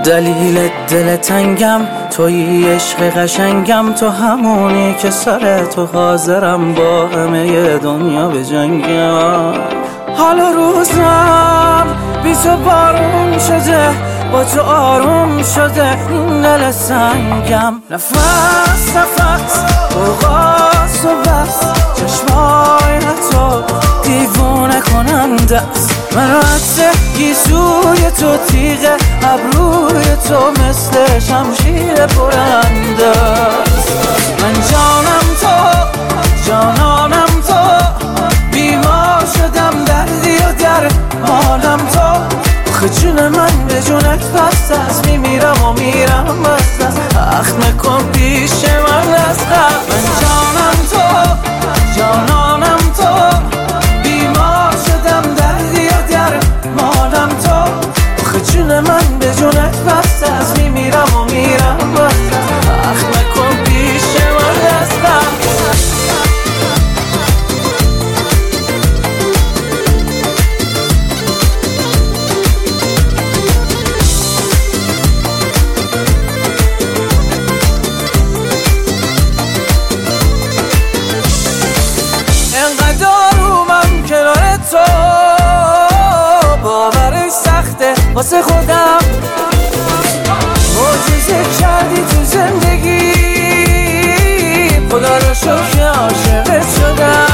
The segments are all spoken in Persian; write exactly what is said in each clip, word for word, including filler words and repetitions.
دلیل دل تنگم تویی، عشق قشنگم تو، همونی که سر تو حاضرم با همه دنیا بجنگم. حالا روزم بی تو بارون شده، با تو آروم شده این دل سنگم. نفس نفس برقاس و بس، چشمای تو دیوونه کننده است. من رد گیسوی تو، تیغ ابروی تو مثل شمشیر برنده است. من جانم تو، جانانم تو، بیمار شدم دردی و در مالم تو. آخه جون من به جونت بست است، میمیرم و میرم بست است. اخ نکن پیش من از قلب. من جانم تو، جانانم تو، بیمار شدم دردی و در مالم تو. آخه جون من به جونت بست است، میمیرم و میرم بست است. اخ نکن پیش من از قلب. واسه خودم معجزه کردی تو زندگی، خدا رو شکر عاشقت شدم.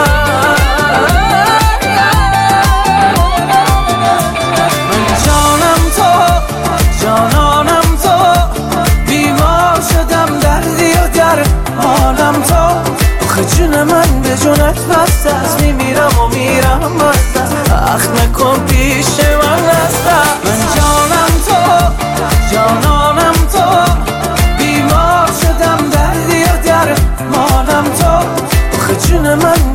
من جانم تو، جانانم تو، بیمار شدم دردی و در حالم تو. آخه جون من به جونت بست است، میمیرم و میرم بست است. اخ نکن پیش من است. من جانم تو، جانانم تو، بیمار شدم دردی و در مالم تو. آخه جون من